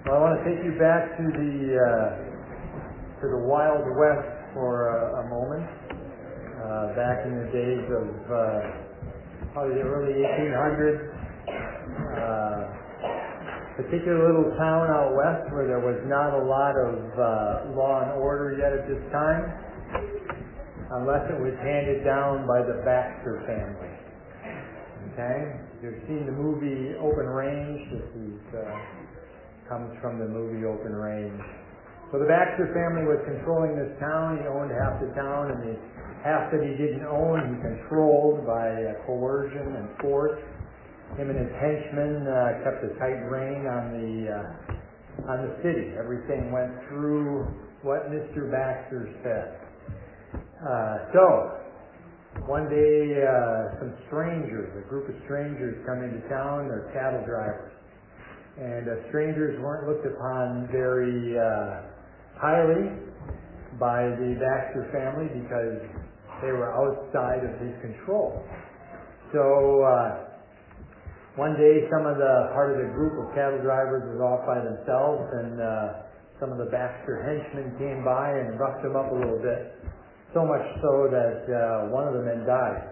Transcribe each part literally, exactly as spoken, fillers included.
Well, I want to take you back to the uh, to the Wild West for a, a moment. Uh, back in the days of uh, probably the early eighteen hundreds, uh, particular little town out west where there was not a lot of uh, law and order yet at this time, unless it was handed down by the Baxter family. Okay, you've seen the movie Open Range. This is. Uh, comes from the movie Open Range. So the Baxter family was controlling this town. He owned half the town, and the half that he didn't own, he controlled by uh, coercion and force. Him and his henchmen uh, kept a tight rein on the uh, on the city. Everything went through what Mister Baxter said. Uh, so one day, uh, some strangers, a group of strangers, come into town. They're cattle drivers. And uh, strangers weren't looked upon very uh, highly by the Baxter family because they were outside of his control. So uh, one day, some of the part of the group of cattle drivers was off by themselves, and uh, some of the Baxter henchmen came by and roughed them up a little bit, so much so that uh, one of the men died.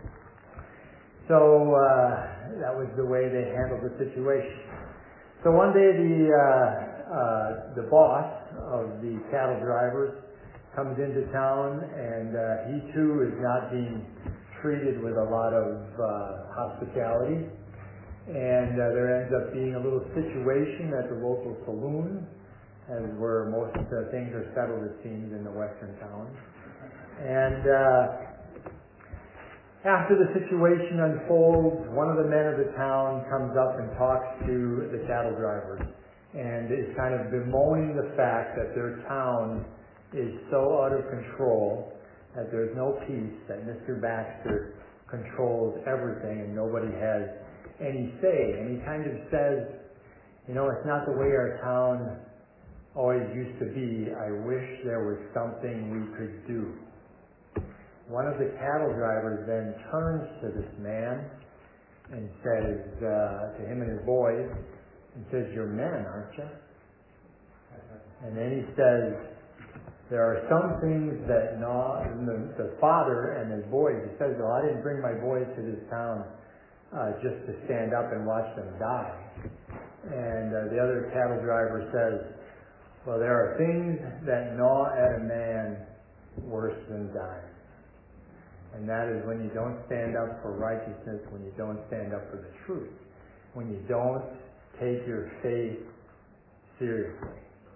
So uh, that was the way they handled the situation. So one day the uh, uh, the boss of the cattle drivers comes into town, and uh, he too is not being treated with a lot of uh, hospitality. And uh, there ends up being a little situation at the local saloon, as where most uh, things are settled, it seems, in the western towns. And uh, after the situation unfolds, one of the men of the town comes up and talks to the cattle drivers and is kind of bemoaning the fact that their town is so out of control that there's no peace, that Mister Baxter controls everything and nobody has any say. And he kind of says, you know, it's not the way our town always used to be. I wish there was something we could do. One of the cattle drivers then turns to this man and says uh, to him and his boys, and says, "You're men, aren't you?" And then he says, "There are some things that gnaw," and the, the father and his boys, he says, "Well, I didn't bring my boys to this town uh, just to stand up and watch them die." And uh, the other cattle driver says, "Well, there are things that gnaw at a man worse than dying. And that is when you don't stand up for righteousness, when you don't stand up for the truth, when you don't take your faith seriously."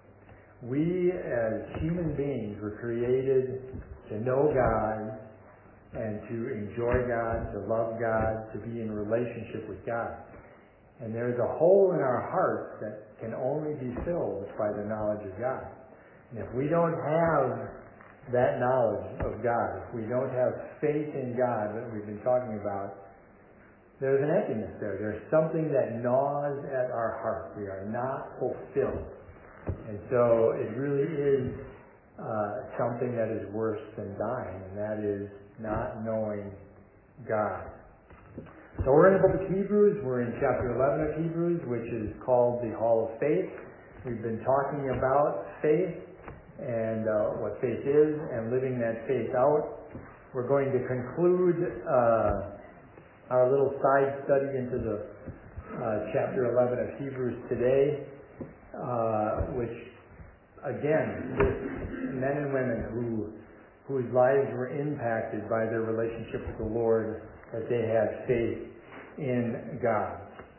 We as human beings were created to know God and to enjoy God, to love God, to be in relationship with God. And there's a hole in our hearts that can only be filled by the knowledge of God. And if we don't have that knowledge of God, if we don't have faith in God that we've been talking about, there's an emptiness there. There's something that gnaws at our heart. We are not fulfilled. And so it really is uh, something that is worse than dying, and that is not knowing God. So we're in the book of Hebrews. We're in chapter eleven of Hebrews, which is called the Hall of Faith. We've been talking about faith and uh, what faith is and living that faith out. We're going to conclude uh, our little side study into the uh, chapter eleven of Hebrews today, uh, which again lists men and women who whose lives were impacted by their relationship with the Lord, that they had faith in God.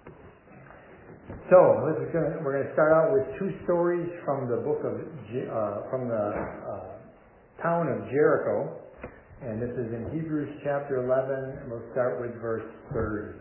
So let's, we're going to start out with two stories from the book of uh, from the uh, town of Jericho, and this is in Hebrews chapter eleven. And we'll start with verse thirty.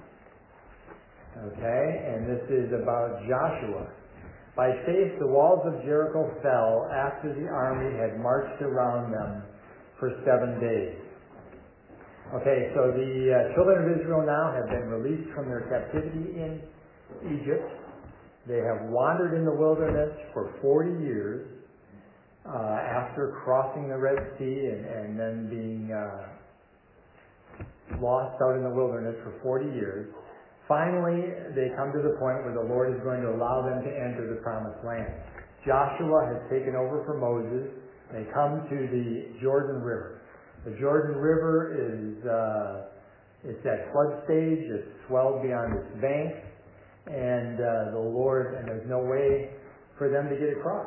Okay, and this is about Joshua. By faith, the walls of Jericho fell after the army had marched around them for seven days. Okay, so the uh, children of Israel now have been released from their captivity in Egypt. They have wandered in the wilderness for forty years uh, after crossing the Red Sea and, and then being uh, lost out in the wilderness for forty years. Finally, they come to the point where the Lord is going to allow them to enter the promised land. Joshua has taken over for Moses. They come to the Jordan River. The Jordan River is uh, it's at flood stage. It's swelled beyond its banks, and uh, the Lord and there's no way for them to get across.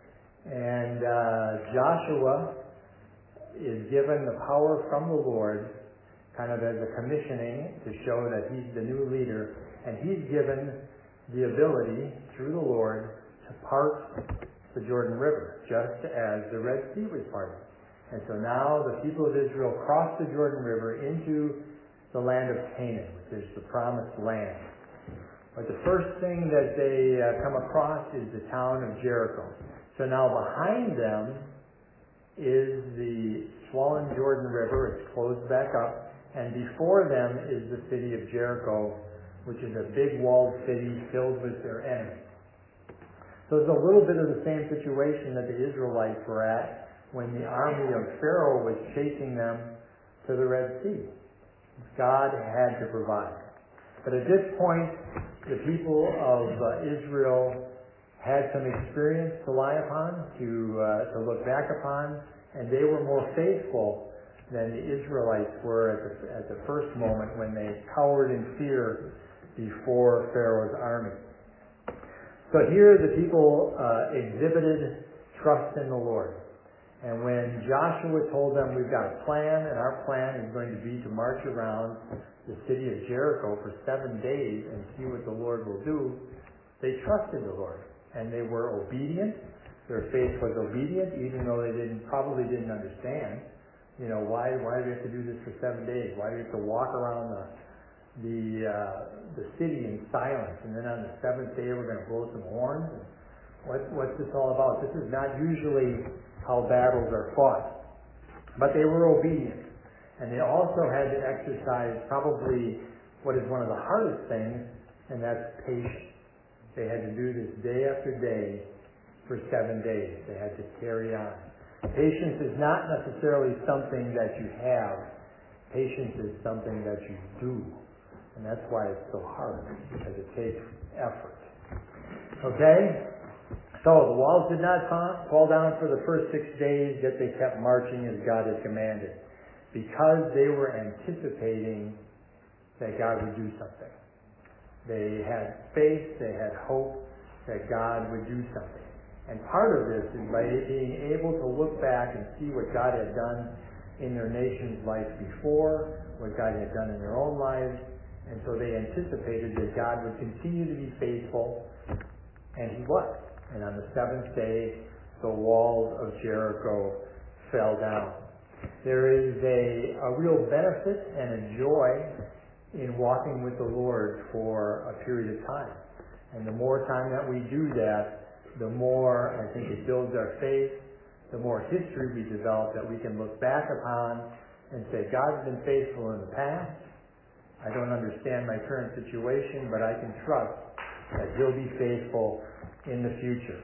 And uh, Joshua is given the power from the Lord, kind of as a commissioning to show that he's the new leader, and he's given the ability through the Lord to part the Jordan River, just as the Red Sea was parted. And so now the people of Israel cross the Jordan River into the land of Canaan, which is the promised land. But the first thing that they uh, come across is the town of Jericho. So now behind them is the swollen Jordan River. It's closed back up. And before them is the city of Jericho, which is a big walled city filled with their enemies. So it's a little bit of the same situation that the Israelites were at when the army of Pharaoh was chasing them to the Red Sea. God had to provide. But at this point, the people of uh, Israel had some experience to lie upon, to, uh, to look back upon, and they were more faithful than the Israelites were at the, at the first moment when they cowered in fear before Pharaoh's army. So here the people uh, exhibited trust in the Lord. And when Joshua told them, we've got a plan, and our plan is going to be to march around the city of Jericho for seven days and see what the Lord will do, they trusted the Lord. And they were obedient. Their faith was obedient, even though they didn't probably didn't understand. You know, why why do we have to do this for seven days? Why do we have to walk around the the uh, the city in silence, and then on the seventh day we're going to blow some horns? And what what's this all about? This is not usually how battles are fought. But they were obedient, and they also had to exercise probably what is one of the hardest things, and that's patience. They had to do this day after day for seven days. They had to carry on. Patience is not necessarily something that you have. Patience is something that you do. And that's why it's so hard, because it takes effort. Okay? So the walls did not fall down for the first six days, yet they kept marching as God had commanded, because they were anticipating that God would do something. They had faith, they had hope that God would do something. And part of this is by being able to look back and see what God had done in their nation's life before, what God had done in their own lives. And so they anticipated that God would continue to be faithful, and He was. And on the seventh day, the walls of Jericho fell down. There is a, a real benefit and a joy in walking with the Lord for a period of time. And the more time that we do that, the more I think it builds our faith, the more history we develop that we can look back upon and say, God's been faithful in the past. I don't understand my current situation, but I can trust that He'll be faithful in the future.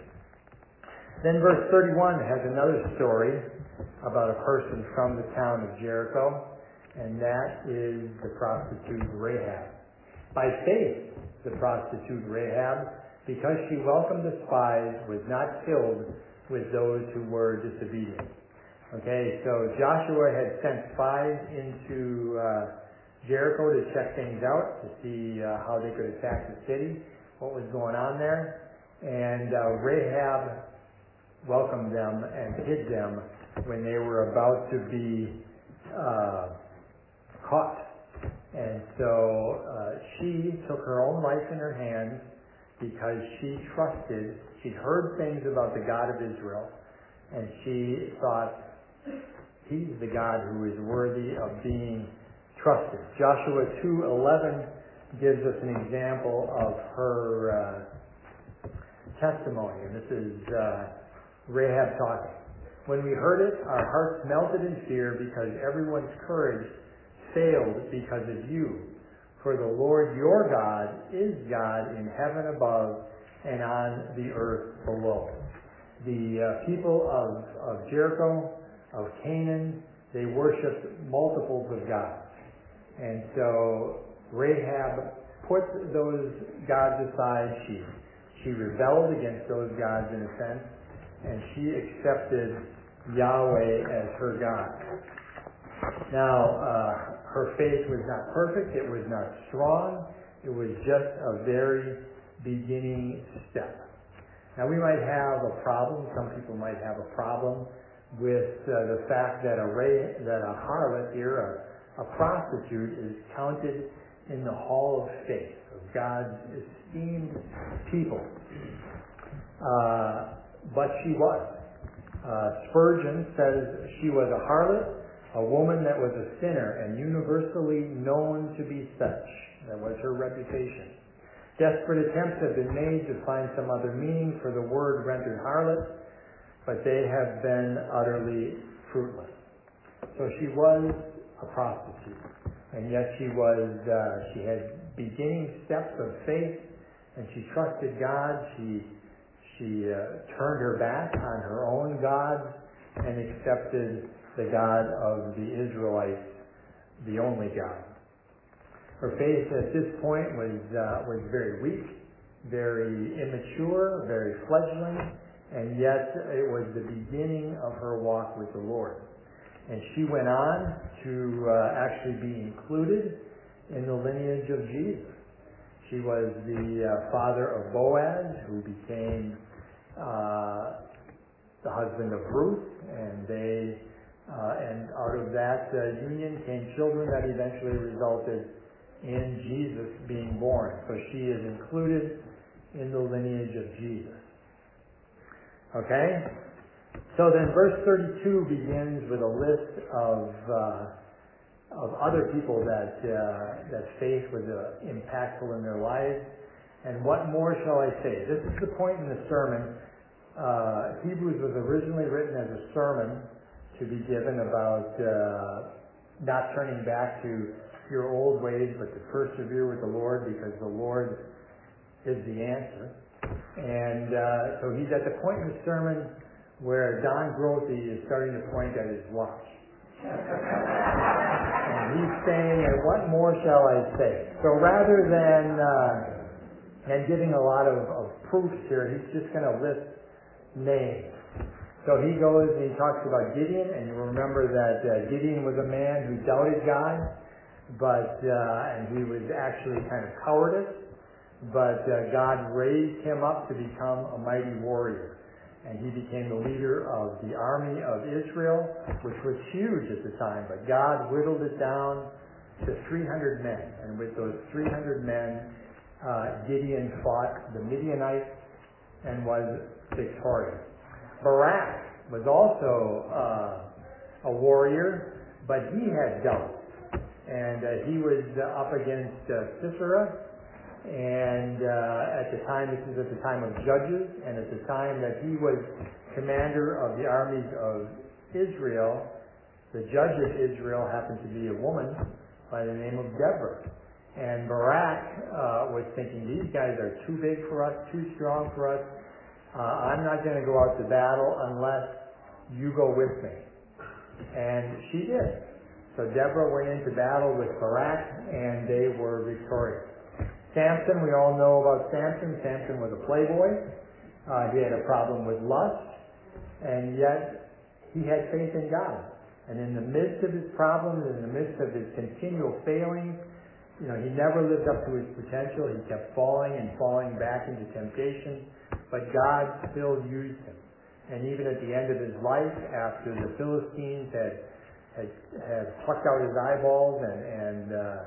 Then verse thirty-one has another story about a person from the town of Jericho, and that is the prostitute Rahab. By faith, the prostitute Rahab, because she welcomed the spies, was not filled with those who were disobedient. Okay, so Joshua had sent spies into uh, Jericho to check things out, to see uh, how they could attack the city, what was going on there. And uh, Rahab welcomed them and hid them when they were about to be uh, caught. And so uh, she took her own life in her hands, because she trusted, she'd heard things about the God of Israel, and she thought, He's the God who is worthy of being trusted. Joshua two eleven gives us an example of her uh, testimony, and this is uh, Rahab talking. When we heard it, our hearts melted in fear, because everyone's courage failed because of you. For the Lord your God is God in heaven above and on the earth below. The uh, people of, of Jericho, of Canaan, they worshipped multiples of gods. And so Rahab put those gods aside. She, she rebelled against those gods in a sense, and she accepted Yahweh as her God. Now, uh, her faith was not perfect. It was not strong. It was just a very beginning step. Now, we might have a problem. Some people might have a problem with uh, the fact that a ray, that a harlot here, a, a prostitute, is counted in the hall of faith of God's esteemed people. Uh, but she was. Uh, Spurgeon says she was a harlot, a woman that was a sinner and universally known to be such. That was her reputation. Desperate attempts have been made to find some other meaning for the word rendered harlot, but they have been utterly fruitless. So she was a prostitute, and yet she was, uh, she had beginning steps of faith, and she trusted God. She, she uh, turned her back on her own gods and accepted the God of the Israelites, the only God. Her faith at this point was uh, was very weak, very immature, very fledgling, and yet it was the beginning of her walk with the Lord. And she went on to uh, actually be included in the lineage of Jesus. She was the uh, father of Boaz, who became uh, the husband of Ruth, and they uh, and out of that uh, union came children that eventually resulted in Jesus being born. So she is included in the lineage of Jesus. Okay? So then verse thirty-two begins with a list of uh, of other people that uh, that faith was uh, impactful in their lives. And what more shall I say? This is the point in the sermon. Uh, Hebrews was originally written as a sermon to be given about uh, not turning back to your old ways, but to persevere with the Lord, because the Lord is the answer. And uh, so he's at the point in the sermon where Don Grothe is starting to point at his watch. And he's saying, and what more shall I say? So rather than uh, and giving a lot of, of proofs here, he's just going to list names. So he goes and he talks about Gideon, and you remember that uh, Gideon was a man who doubted God, but uh, and he was actually kind of cowardice, but uh, God raised him up to become a mighty warrior. And he became the leader of the army of Israel, which was huge at the time, but God whittled it down to three hundred men. And with those three hundred men, uh, Gideon fought the Midianites and was victorious. Barak was also uh, a warrior, but he had doubts. And uh, he was uh, up against uh, Sisera, and uh, at the time, this is at the time of Judges, and at the time that he was commander of the armies of Israel, the judge of Israel happened to be a woman by the name of Deborah. And Barak uh, was thinking, these guys are too big for us, too strong for us. Uh, I'm not going to go out to battle unless you go with me. And she did. So Deborah went into battle with Barak, and they were victorious. Samson, we all know about Samson. Samson was a playboy. Uh, he had a problem with lust, and yet he had faith in God. And in the midst of his problems, in the midst of his continual failings, you know, he never lived up to his potential. He kept falling and falling back into temptation, but God still used him. And even at the end of his life, after the Philistines had had, had plucked out his eyeballs and and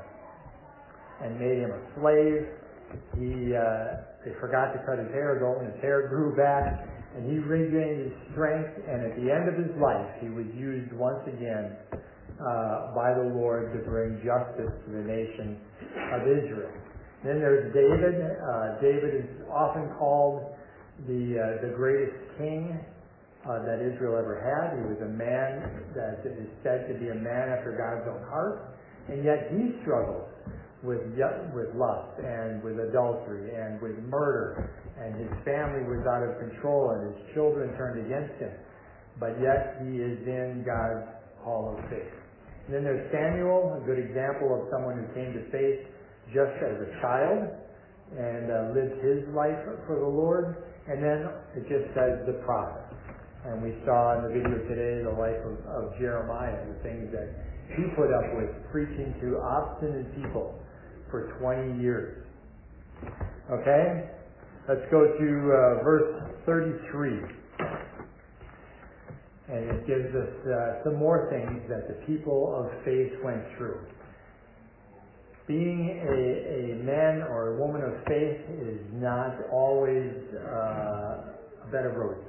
uh, and made him a slave, he uh, they forgot to cut his hair though, and his hair grew back, and he regained his strength. And at the end of his life, he was used once again uh, by the Lord to bring justice to the nation of Israel. Then there's David. Uh, David is often called the uh, the greatest king uh, that Israel ever had. He was a man that is said to be a man after God's own heart, and yet he struggled with with lust and with adultery and with murder, and his family was out of control, and his children turned against him. But yet he is in God's hall of faith. And then there's Samuel, a good example of someone who came to faith just as a child and uh, lived his life for the Lord. And then it just says the prophet. And we saw in the video today the life of, of Jeremiah, the things that he put up with preaching to obstinate people for twenty years. Okay? Let's go to uh, verse thirty-three. And it gives us uh, some more things that the people of faith went through. Being a, a man or a woman of faith is not always uh, a bed of roses.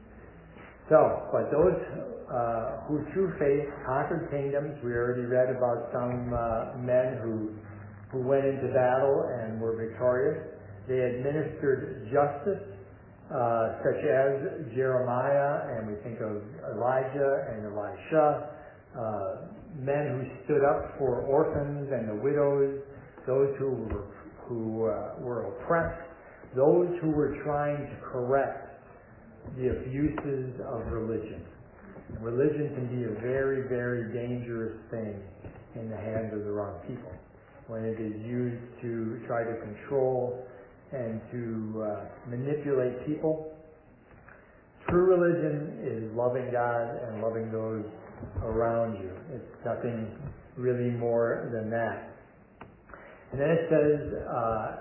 So, but those uh, who through faith conquered kingdoms, we already read about some uh, men who who went into battle and were victorious. They administered justice, uh, such as Jeremiah, and we think of Elijah and Elisha, uh, men who stood up for orphans and the widows, those who were who uh, were oppressed, those who were trying to correct the abuses of religion. Religion can be a very, very dangerous thing in the hands of the wrong people when it is used to try to control and to uh, manipulate people. True religion is loving God and loving those around you. It's nothing really more than that. And then it says, uh,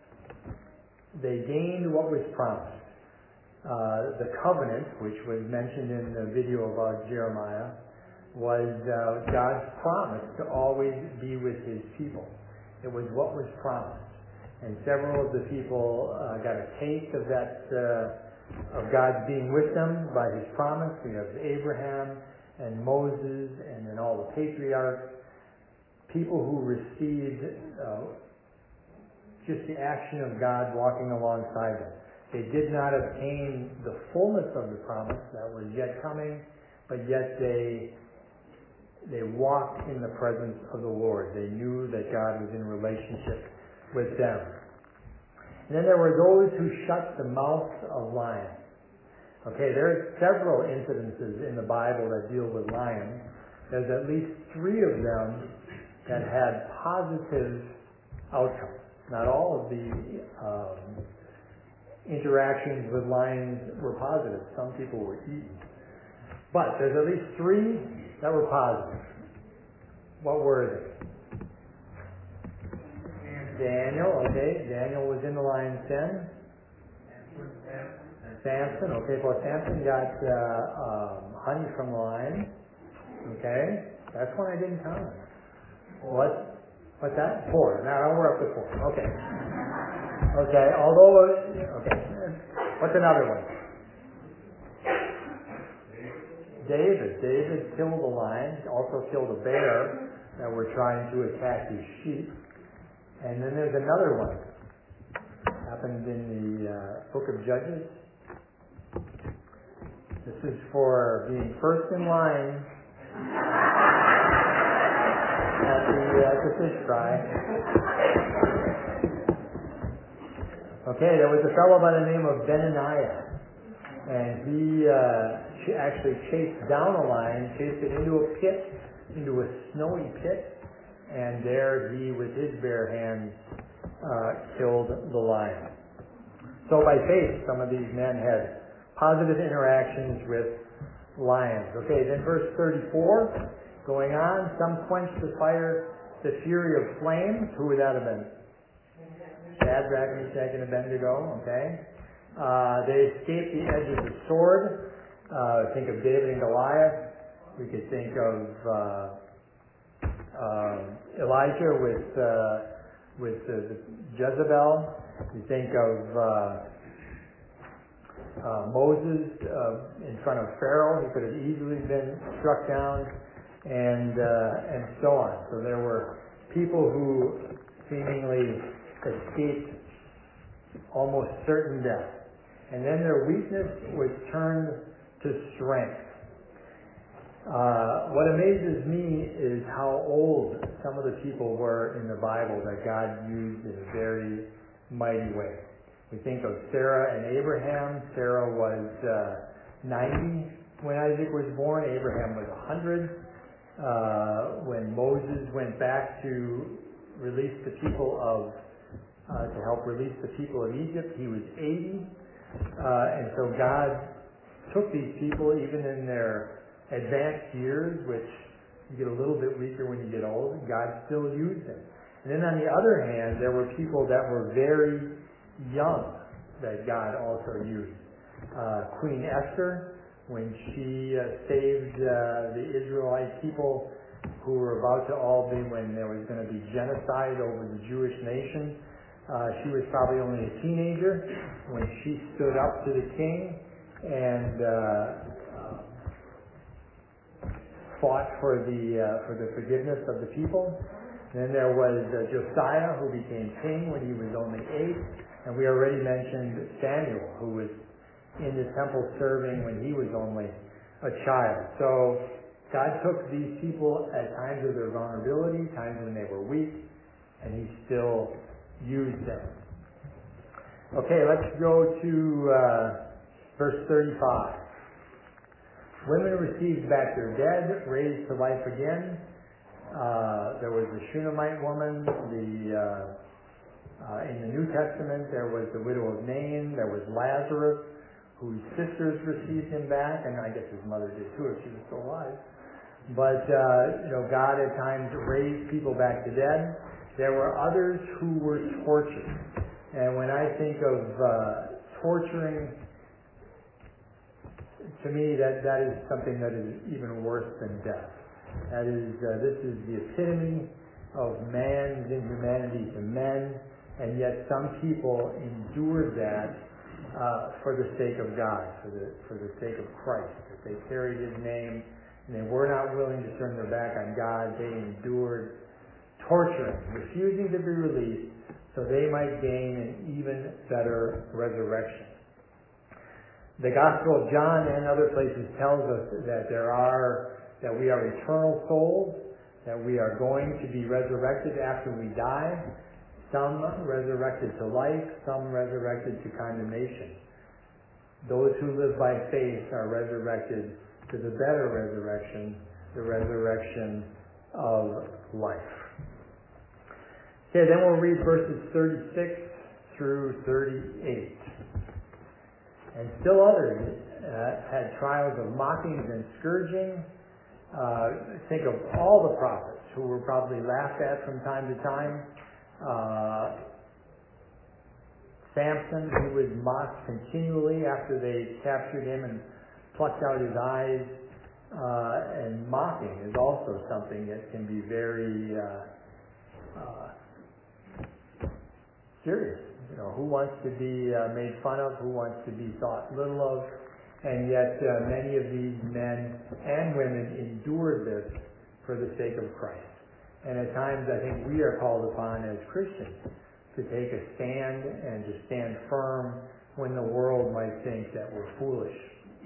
they gained what was promised. Uh, the covenant, which was mentioned in the video about Jeremiah, was uh, God's promise to always be with his people. It was what was promised. And several of the people uh, got a taste of that, uh, of God being with them by his promise. We have Abraham and Moses and then all the patriarchs, people who received uh, just the action of God walking alongside them. They did not obtain the fullness of the promise that was yet coming, but yet they they walked in the presence of the Lord. They knew that God was in relationship with them. And then there were those who shut the mouths of lions. Okay, there are several incidences in the Bible that deal with lions. There's at least three of them that had positive outcomes. Not all of the um, interactions with lions were positive. Some people were eaten. But there's at least three that were positive. What were they? Daniel, okay. Daniel was in the lion's den. Samson, okay. Well, Samson got uh, um, honey from the lion. Okay. That's one I didn't count. What? What's that? Four. Now we're up to four. Okay. Okay, although, okay, what's another one? David. David killed a lion, also killed a bear that were trying to attack his sheep. And then there's another one. Happened in the uh, book of Judges. This is for being first in line at the, uh, the fish fry. Okay, there was a fellow by the name of Benaniah, and he uh, actually chased down a lion, chased it into a pit, into a snowy pit, and there he, with his bare hands, uh, killed the lion. So by faith, some of these men had positive interactions with lions. Okay, then verse thirty-four, going on, some quenched the fire, the fury of flames. Who would that have been? Shadrach, Meshach, and Abednego, okay? Uh, they escaped the edge of the sword. Uh, think of David and Goliath. We could think of uh, uh, Elijah with uh, with uh, Jezebel. We think of uh, uh, Moses uh, in front of Pharaoh. He could have easily been struck down, and uh, and so on. So there were people who seemingly escaped almost certain death. And then their weakness was turned to strength. Uh, what amazes me is how old some of the people were in the Bible that God used in a very mighty way. We think of Sarah and Abraham. Sarah was uh, ninety when Isaac was born. Abraham was one hundred. Uh, when Moses went back to release the people of, uh, to help release the people of Egypt. He was eighty, uh, and so God took these people, even in their advanced years, which you get a little bit weaker when you get old, God still used them. And then on the other hand, there were people that were very young that God also used. Uh, Queen Esther, when she uh, saved uh, the Israelite people who were about to all be, when there was going to be genocide over the Jewish nation, uh, she was probably only a teenager when she stood up to the king and uh, fought for the uh, for the forgiveness of the people. And then there was uh, Josiah, who became king when he was only eight, and we already mentioned Samuel, who was in the temple serving when he was only a child. So God took these people at times of their vulnerability, times when they were weak, and He still used them. Okay, let's go to uh, verse thirty-five. Women received back their dead, raised to life again. Uh, there was the Shunammite woman. The uh, uh, in the New Testament, there was the widow of Nain. There was Lazarus, whose sisters received him back, and I guess his mother did too if she was still alive. But uh, you know, God at times raised people back to dead. There were others who were tortured, and when I think of uh, torturing, to me, that, that is something that is even worse than death. That is, uh, this is the epitome of man's inhumanity to men, and yet some people endure that uh, for the sake of God, for the for the sake of Christ. If they carried His name and they were not willing to turn their back on God, they endured torturing, refusing to be released, so they might gain an even better resurrection. The Gospel of John and other places tells us that there are, that we are eternal souls, that we are going to be resurrected after we die, some resurrected to life, some resurrected to condemnation. Those who live by faith are resurrected to the better resurrection, the resurrection of life. Okay, then we'll read verses thirty-six through thirty-eight. And still others uh, had trials of mockings and scourging. Uh, think of all the prophets who were probably laughed at from time to time. Uh, Samson, who was mocked continually after they captured him and plucked out his eyes. Uh, and mocking is also something that can be very uh, uh, serious. You know, who wants to be uh, made fun of? Who wants to be thought little of? And yet uh, many of these men and women endured this for the sake of Christ. And at times I think we are called upon as Christians to take a stand and to stand firm when the world might think that we're foolish.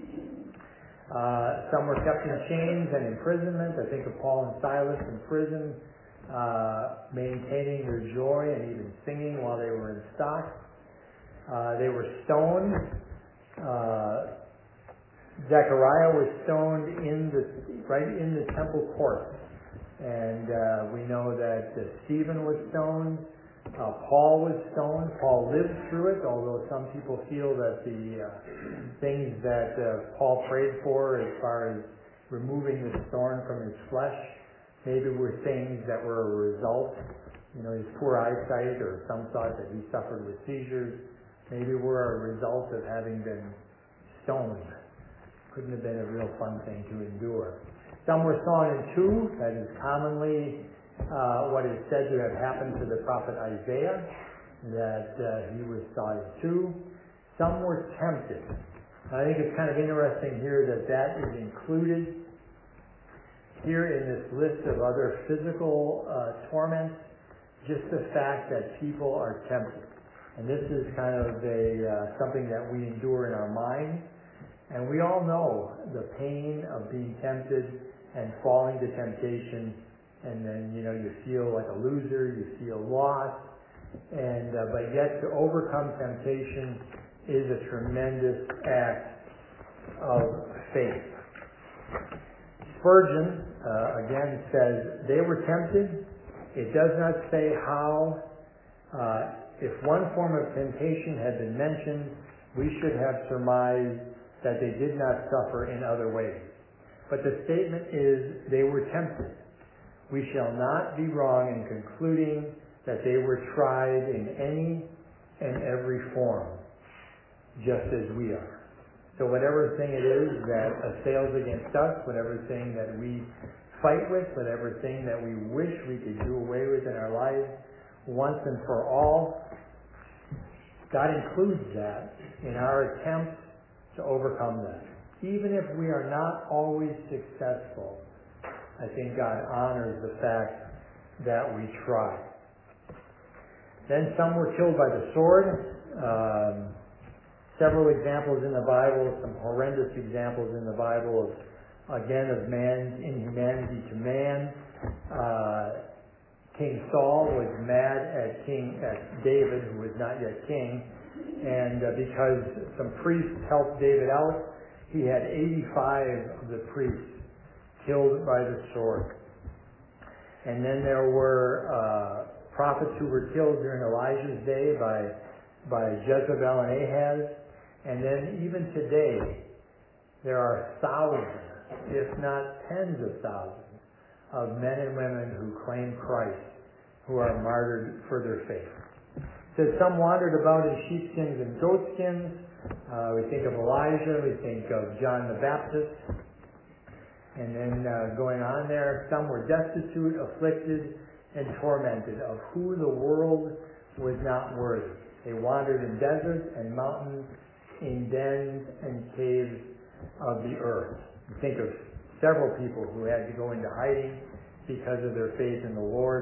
Uh, some were kept in chains and imprisonment. I think of Paul and Silas in prison, Uh, maintaining their joy and even singing while they were in stocks. Uh, they were stoned. Uh, Zechariah was stoned in the right in the temple court, and uh, we know that uh, Stephen was stoned. Uh, Paul was stoned. Paul lived through it, although some people feel that the uh, things that uh, Paul prayed for, as far as removing the thorn from his flesh, maybe were things that were a result, you know, his poor eyesight, or some thought that he suffered with seizures, maybe were a result of having been stoned. Couldn't have been a real fun thing to endure. Some were sawn in two. That is commonly uh, what is said to have happened to the prophet Isaiah, that uh, he was sawed in two. Some were tempted. I think it's kind of interesting here that that is included here in this list of other physical uh, torments, just the fact that people are tempted. And this is kind of a uh, something that we endure in our mind. And we all know the pain of being tempted and falling to temptation. And then, you know, you feel like a loser, you feel lost. And uh, but yet to overcome temptation is a tremendous act of faith. Spurgeon, uh, again, says, they were tempted, It does not say how. Uh, if one form of temptation had been mentioned, we should have surmised that they did not suffer in other ways. But the statement is, they were tempted. We shall not be wrong in concluding that they were tried in any and every form, just as we are. So whatever thing it is that assails against us, whatever thing that we fight with, whatever thing that we wish we could do away with in our lives, once and for all, God includes that in our attempts to overcome that. Even if we are not always successful, I think God honors the fact that we try. Then some were killed by the sword. Um, several examples in the Bible, some horrendous examples in the Bible of, again, of man's inhumanity to man. Uh, King Saul was mad at King at David, who was not yet king, and uh, because some priests helped David out, he had eighty-five of the priests killed by the sword. And then there were uh, prophets who were killed during Elijah's day by by Jezebel and Ahaz. And then even today, there are thousands, if not tens of thousands, of men and women who claim Christ, who are martyred for their faith. It says some wandered about in sheepskins and goatskins. Uh, we think of Elijah, we think of John the Baptist. And then uh, going on there, some were destitute, afflicted, and tormented, of who the world was not worthy. They wandered in deserts and mountains, in dens and caves of the earth. You think of several people who had to go into hiding because of their faith in the Lord.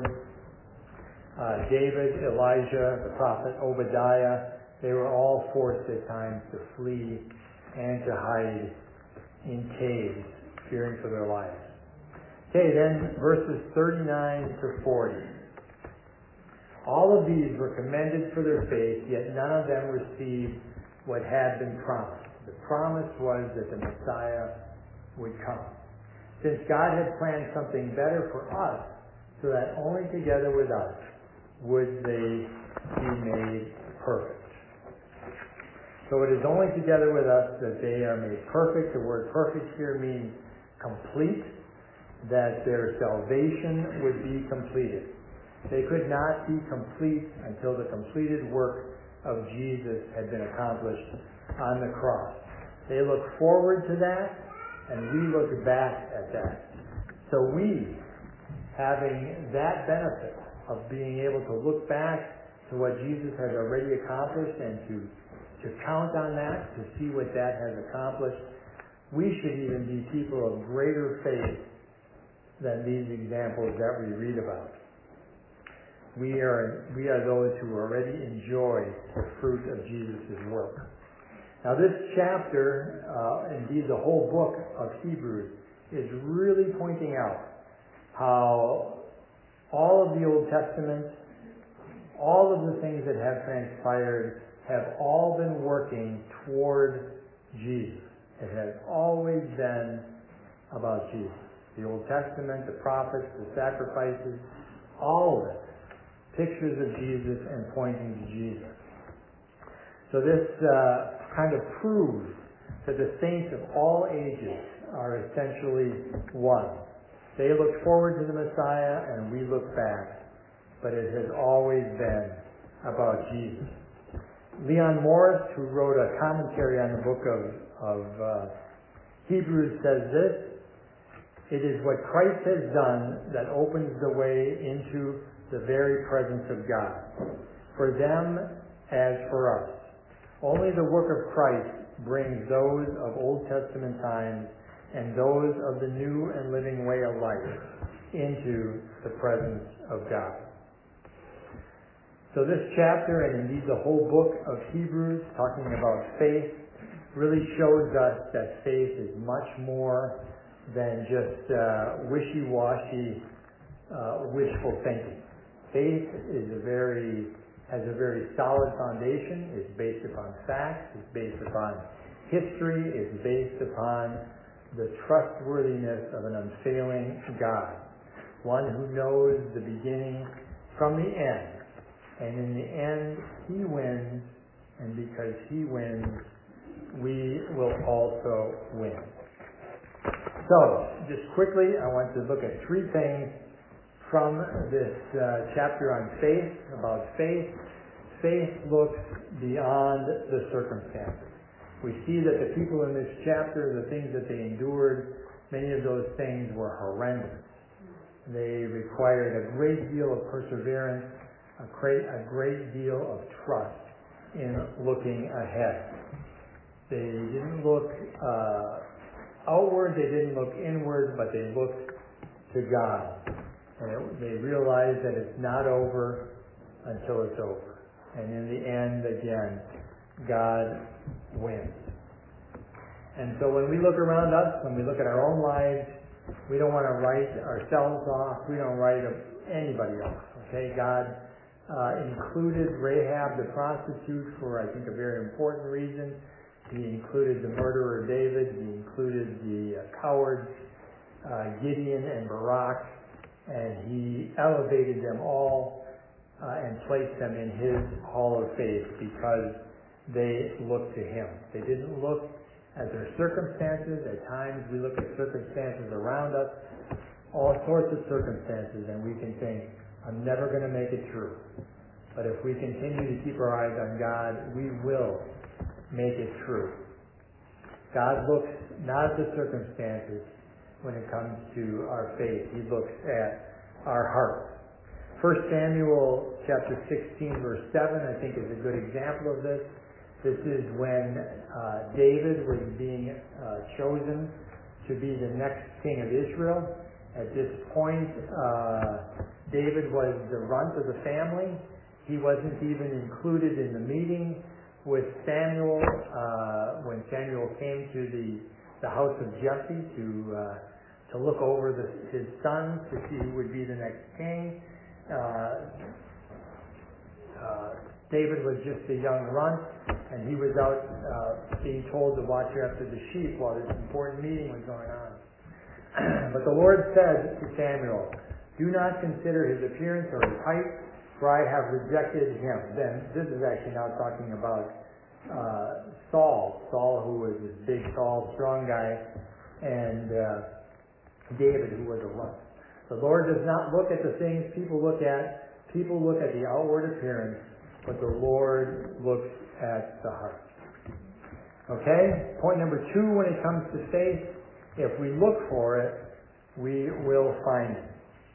Uh, David, Elijah, the prophet Obadiah, they were all forced at times to flee and to hide in caves, fearing for their lives. Okay, then verses thirty-nine to forty. All of these were commended for their faith, yet none of them received what had been promised. The promise was that the Messiah would come. Since God had planned something better for us, so that only together with us would they be made perfect. So it is only together with us that they are made perfect. The word perfect here means complete, that their salvation would be completed. They could not be complete until the completed work of Jesus had been accomplished on the cross. They look forward to that, and we look back at that. So we, having that benefit of being able to look back to what Jesus has already accomplished and to, to count on that, to see what that has accomplished, we should even be people of greater faith than these examples that we read about. We are, we are those who already enjoy the fruit of Jesus' work. Now this chapter, uh, indeed the whole book of Hebrews, is really pointing out how all of the Old Testament, all of the things that have transpired, have all been working toward Jesus. It has always been about Jesus. The Old Testament, the prophets, the sacrifices, all of it. Pictures of Jesus and pointing to Jesus. So this uh, kind of proves that the saints of all ages are essentially one. They look forward to the Messiah and we look back, but it has always been about Jesus. Leon Morris, who wrote a commentary on the book of, of uh, Hebrews, says this: "It is what Christ has done that opens the way into the very presence of God, for them as for us. Only the work of Christ brings those of Old Testament times and those of the new and living way of life into the presence of God." So this chapter, and indeed the whole book of Hebrews, talking about faith, really shows us that faith is much more than just uh, wishy-washy, uh, wishful thinking. Faith is a very, has a very solid foundation. It's based upon facts. It's based upon history. It's based upon the trustworthiness of an unfailing God. one who knows the beginning from the end. And in the end, he wins, and because he wins, we will also win. So, just quickly, I want to look at three things from this uh, chapter on faith, about faith. Faith looks beyond the circumstances. We see that the people in this chapter, the things that they endured, many of those things were horrendous. They required a great deal of perseverance, a great, a great deal of trust in looking ahead. They didn't look uh, outward, they didn't look inward, but they looked to God. And it, they realized that it's not over until it's over. And in the end, again, God wins. And so when we look around us, when we look at our own lives, we don't want to write ourselves off. We don't write anybody off. Okay? God uh, included Rahab the prostitute for, I think, a very important reason. He included the murderer David. He included the uh, cowards uh, Gideon and Barak. And he elevated them all uh, and placed them in his hall of faith because they looked to him. They didn't look at their circumstances. At times we look at circumstances around us, all sorts of circumstances, and we can think, I'm never going to make it through. But if we continue to keep our eyes on God, we will make it through. God looks not at the circumstances when it comes to our faith. He looks at our heart. First Samuel chapter sixteen verse seven I think is a good example of this. This is when uh, David was being uh, chosen to be the next king of Israel. At this point, uh, David was the runt of the family. He wasn't even included in the meeting with Samuel uh, when Samuel came to the, the house of Jesse to uh, to look over the, his sons to see who would be the next king. Uh, uh, David was just a young runt, and he was out uh, being told to watch after the sheep while this important meeting was going on. But the Lord said to Samuel, do not consider his appearance or his height, for I have rejected him. Then, this is actually now talking about uh, Saul. Saul, who was this big, tall, strong guy, and uh, David, who was a runt. The Lord does not look at the things people look at. People look at the outward appearance, but the Lord looks at the heart. Okay? Point number two when it comes to faith, if we look for it, we will find it.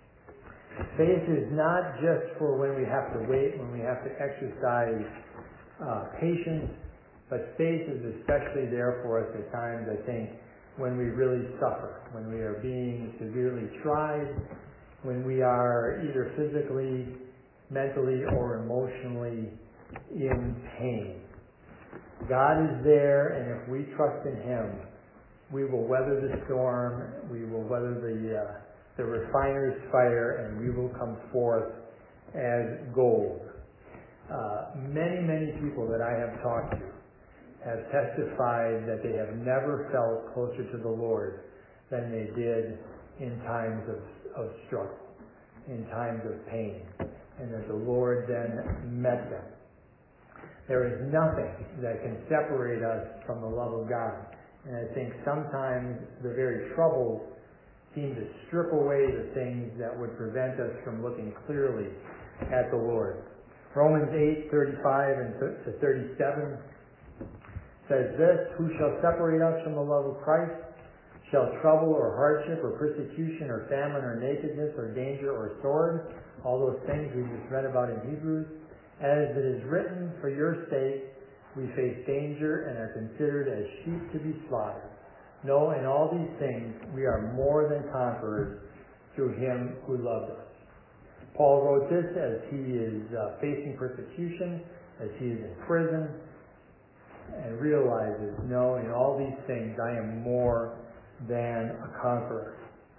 Faith is not just for when we have to wait, when we have to exercise uh, patience, but faith is especially there for us at times, I think, when we really suffer, when we are being severely tried, when we are either physically, mentally, or emotionally in pain. God is there, and if we trust in Him, we will weather the storm, we will weather the, uh, the refiner's fire, and we will come forth as gold. Uh, many, many people that I have talked to have testified that they have never felt closer to the Lord than they did in times of, of struggle, in times of pain, and that the Lord then met them. There is nothing that can separate us from the love of God. And I think sometimes the very troubles seem to strip away the things that would prevent us from looking clearly at the Lord. Romans eight, thirty-five and to thirty-seven says this, who shall separate us from the love of Christ? Shall trouble or hardship or persecution or famine or nakedness or danger or sword? All those things we just read about in Hebrews. As it is written, for your sake we face danger and are considered as sheep to be slaughtered. No, in all these things we are more than conquerors through Him who loved us. Paul wrote this as he is uh, facing persecution, as he is in prison, and realizes, no, in all these things I am more than a conqueror.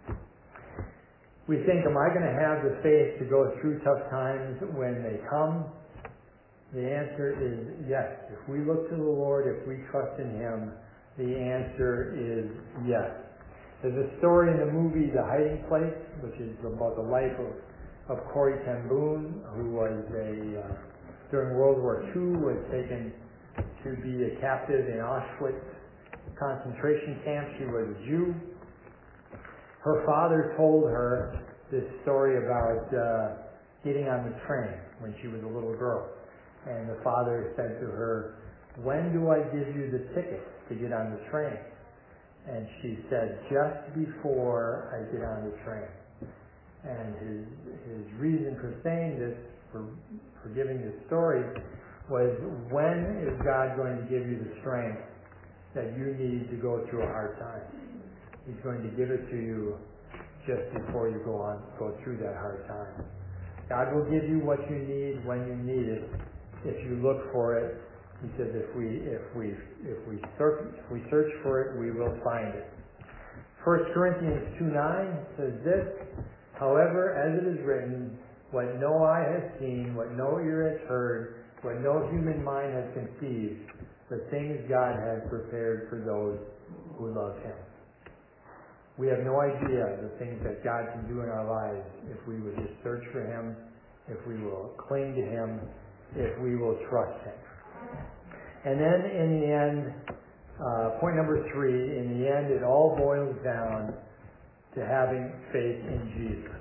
We think, am I going to have the faith to go through tough times when they come? The answer is yes. If we look to the Lord, if we trust in Him, the answer is yes. There's a story in the movie The Hiding Place, which is about the life of, of Corrie ten Boom, who was a, uh, during World War Two, was taken to be a captive in Auschwitz concentration camp. She was a Jew. Her father told her this story about uh, getting on the train when she was a little girl. And the father said to her, "When do I give you the ticket to get on the train?" And she said, "Just before I get on the train." And his his reason for saying this, for, for giving this story, was, when is God going to give you the strength that you need to go through a hard time? He's going to give it to you just before you go on, go through that hard time. God will give you what you need when you need it, if you look for it. He says, if we if we if we search if we search for it, we will find it. First Corinthians two nine says this: "However, as it is written, what no eye has seen, what no ear has heard, what no human mind has conceived, the things God has prepared for those who love Him." We have no idea the things that God can do in our lives if we would just search for Him, if we will cling to Him, if we will trust Him. And then in the end, uh, point number three, in the end it all boils down to having faith in Jesus.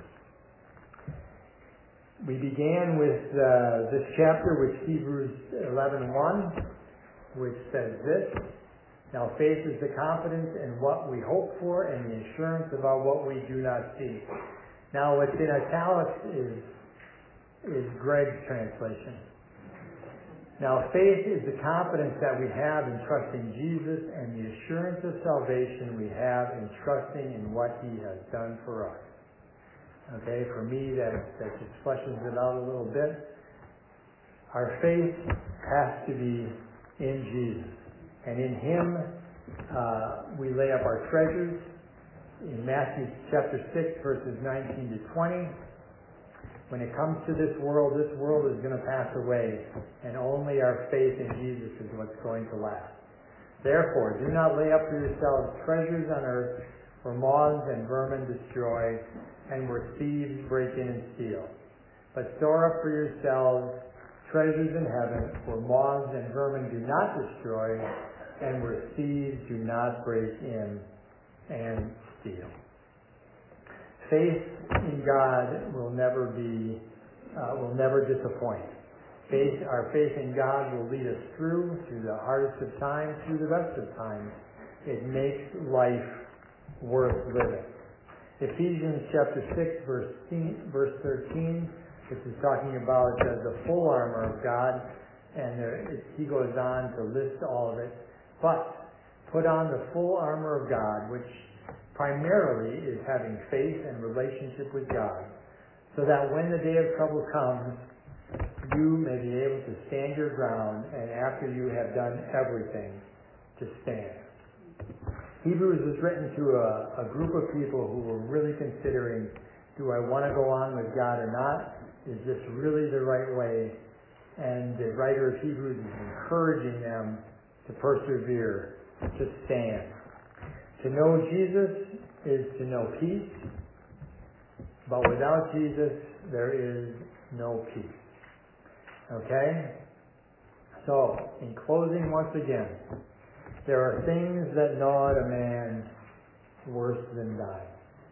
We began with uh, this chapter with Hebrews eleven one, which says this: "Now faith is the confidence in what we hope for and the assurance about what we do not see." Now what's in italics is, is Greg's translation. Now faith is the confidence that we have in trusting Jesus and the assurance of salvation we have in trusting in what He has done for us. Okay, for me that, that just fleshes it out a little bit. Our faith has to be in Jesus. And in Him, uh, we lay up our treasures. In Matthew chapter six, verses nineteen to twenty, when it comes to this world, this world is going to pass away, and only our faith in Jesus is what's going to last. "Therefore, do not lay up for yourselves treasures on earth, where moths and vermin destroy, and where thieves break in and steal. But store up for yourselves treasures in heaven, where moths and vermin do not destroy, and where thieves do not break in and steal." Faith in God will never be, uh, will never disappoint. Faith, our faith in God will lead us through, through the hardest of times, through the best of times. It makes life worth living. Ephesians chapter six, verse thirteen, this is talking about uh, the full armor of God, and there, it, he goes on to list all of it. "But put on the full armor of God," which primarily is having faith and relationship with God, "so that when the day of trouble comes, you may be able to stand your ground, and after you have done everything, to stand." Hebrews was written to a, a group of people who were really considering, do I want to go on with God or not? Is this really the right way? And the writer of Hebrews is encouraging them to persevere, to stand. To know Jesus is to know peace, but without Jesus, there is no peace. Okay? So, in closing once again, there are things that gnaw at a man worse than dying.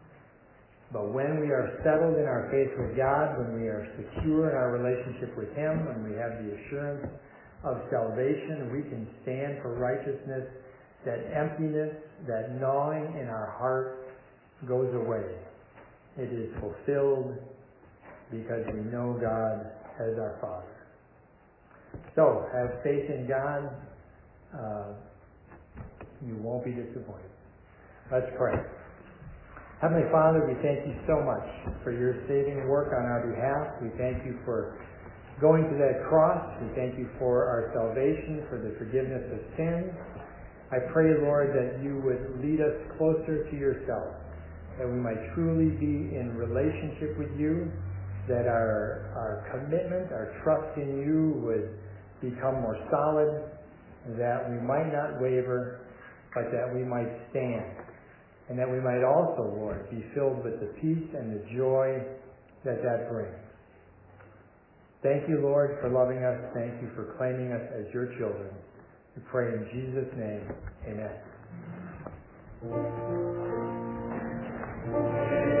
But when we are settled in our faith with God, when we are secure in our relationship with Him, when we have the assurance of salvation, we can stand for righteousness. That emptiness, that gnawing in our heart goes away. It is fulfilled because we know God as our Father. So, have faith in God. Uh, you won't be disappointed. Let's pray. Heavenly Father, we thank you so much for your saving work on our behalf. We thank you for going to that cross. We thank you for our salvation, for the forgiveness of sins. I pray, Lord, that you would lead us closer to yourself, that we might truly be in relationship with you, that our, our commitment, our trust in you would become more solid, that we might not waver, but that we might stand, and that we might also, Lord, be filled with the peace and the joy that that brings. Thank you, Lord, for loving us. Thank you for claiming us as your children. We pray in Jesus' name. Amen.